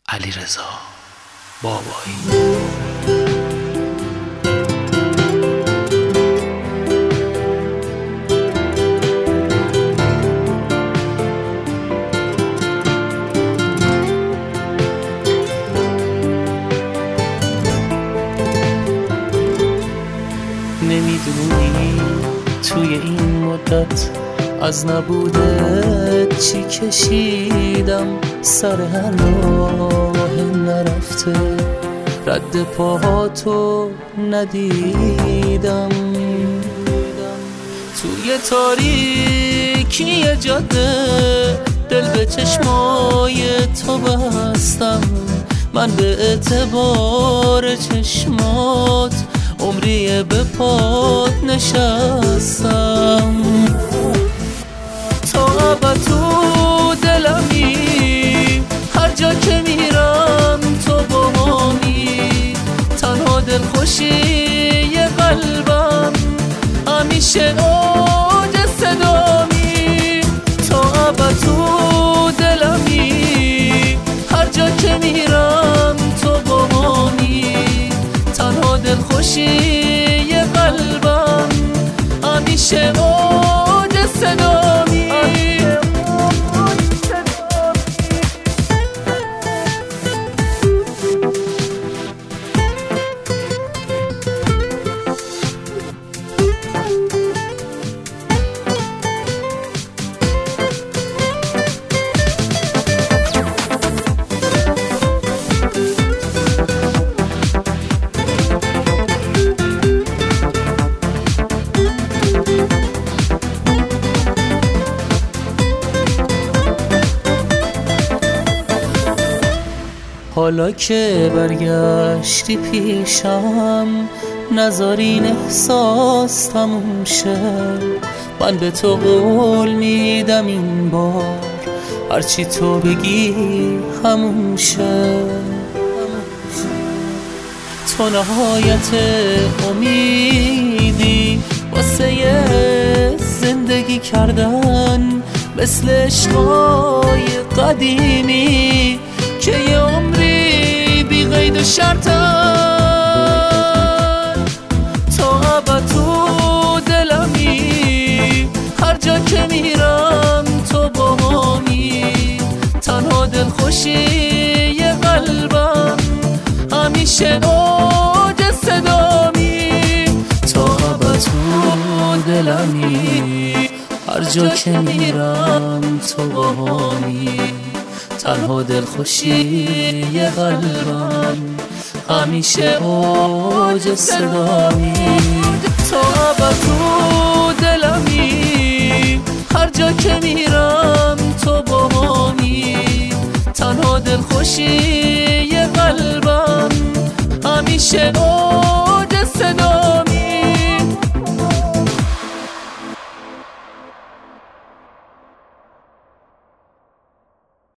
علیرضا بابایی. نمیدونی توی این مدت از نبودت چی کشیدم، سر هر راه نرفته رد پاهاتو ندیدم. توی تاریکی جاده دل به چشمای تو بستم، من به اعتبار چشمات عمری به پات نشستم. تا ابد تو دلمی، هر جا که میرم تو باهامی، تنها دلخوشی قلبم همیشه اوج صدامی. تا ابد تو دلمی، هر جا که میرم تو باهامی، تنها دلخوشی قلبم همیشه اوج صدامی. حالا که برگشتی پیشم، نذار این احساس تموم شه. من به تو قول میدم این بار هرچی تو بگی همون شه. تو نهایت امیدی واسه زندگی کردن، مثل عشقای قدیمی که یه عمری بی قید و شرطن. تا ابد تو دلمی، هر جا که میرم تو باهامی، تنها دلخوشی قلبم همیشه اوج صدامی. تا ابد تو دلمی، هر جا که میرم تو باهامی، تنها دلخوشی قلبم همیشه اوج صدامی. تا ابد تو دلمی، هر جا که میرم تو باهامی، تنها دلخوشی قلبم همیشه اوج